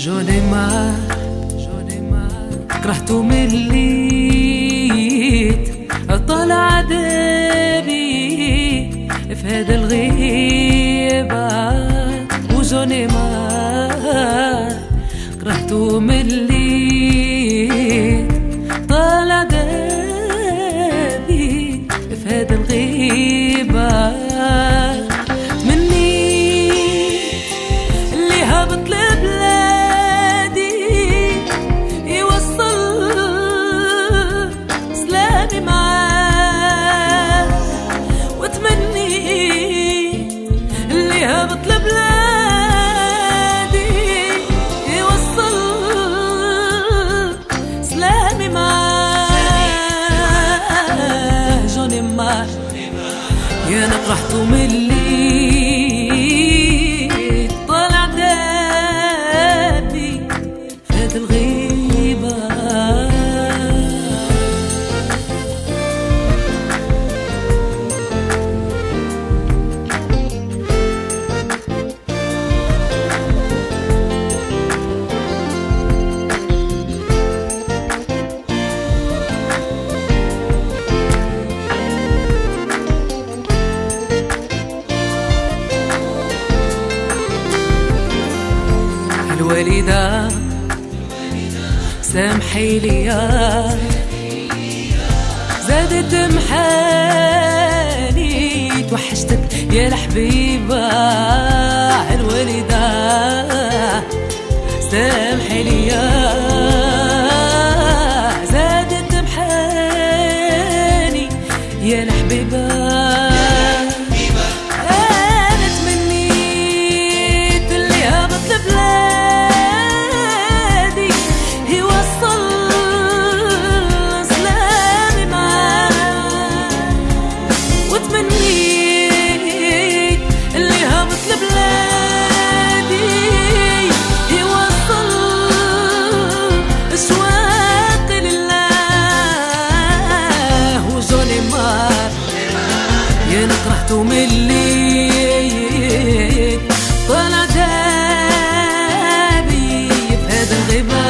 جوني ما كرهتو مليت طلع دربي في هذا الغيبة. وجوني ما كرهتو مليت طلع دربي في هذا الغيبة. يا نطرحتو ملي طلع دابي في هاد الغيبة. الوالدة سامحي ليا زادت محاني توحشتك يا الحبيبة. الوالدة سامحي ليا زادت محاني يا الحبيبة. يا نكرهتو ملي طلع دابي في هذا الغيبة.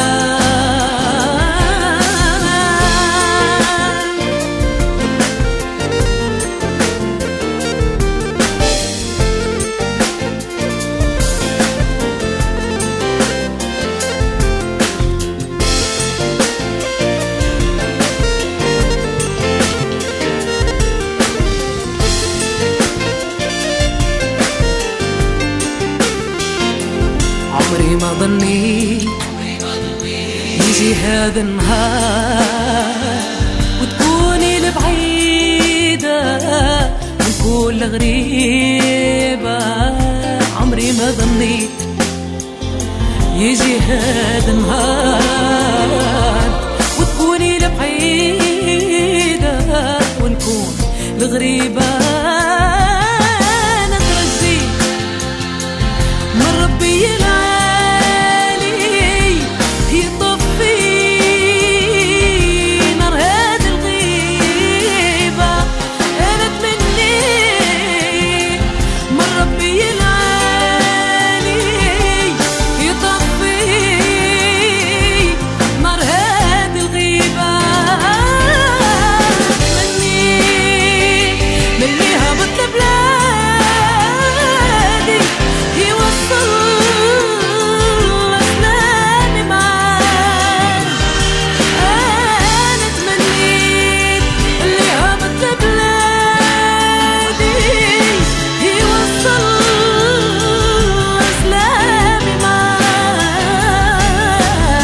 عمري ما ظنيت يجي هذا النهار وتكوني لبعيدة من كل غريبة. عمري ما ظنيت يجي هذا النهار وتكوني لبعيدة ونكون لغريبة. أنا ترجيت من ربي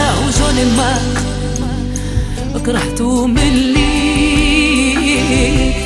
كرهتو ملي